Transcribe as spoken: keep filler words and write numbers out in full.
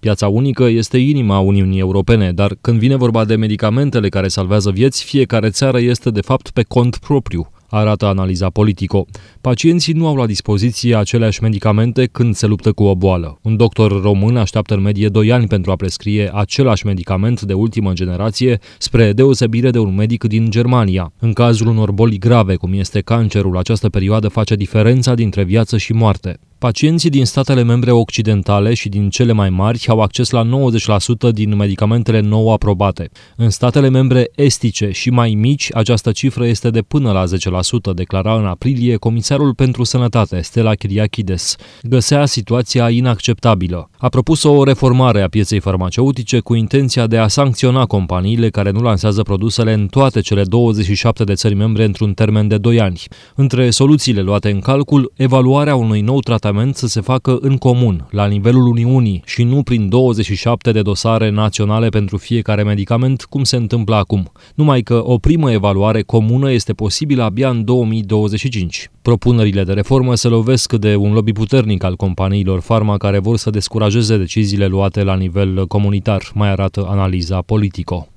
Piața unică este inima Uniunii Europene, dar când vine vorba de medicamentele care salvează vieți, fiecare țară este de fapt pe cont propriu, arată analiza Politico. Pacienții nu au la dispoziție aceleași medicamente când se luptă cu o boală. Un doctor român așteaptă în medie doi ani pentru a prescrie același medicament de ultimă generație, spre deosebire de un medic din Germania. În cazul unor boli grave, cum este cancerul, această perioadă face diferența dintre viață și moarte. Pacienții din statele membre occidentale și din cele mai mari au acces la nouăzeci la sută din medicamentele nou aprobate. În statele membre estice și mai mici, această cifră este de până la zece la sută, declara în aprilie Comisarul pentru Sănătate, Stella Kyriakides. Găsea situația inacceptabilă. A propus o reformare a pieței farmaceutice cu intenția de a sancționa companiile care nu lansează produsele în toate cele douăzeci și șapte de țări membre într-un termen de doi ani. Între soluțiile luate în calcul, evaluarea unui nou tratament să se facă în comun, la nivelul Uniunii și nu prin douăzeci și șapte de dosare naționale pentru fiecare medicament, cum se întâmplă acum. Numai că o primă evaluare comună este posibilă abia în două mii douăzeci și cinci. Propunerile de reformă se lovesc de un lobby puternic al companiilor farma care vor să descurajeze deciziile luate la nivel comunitar, mai arată analiza Politico.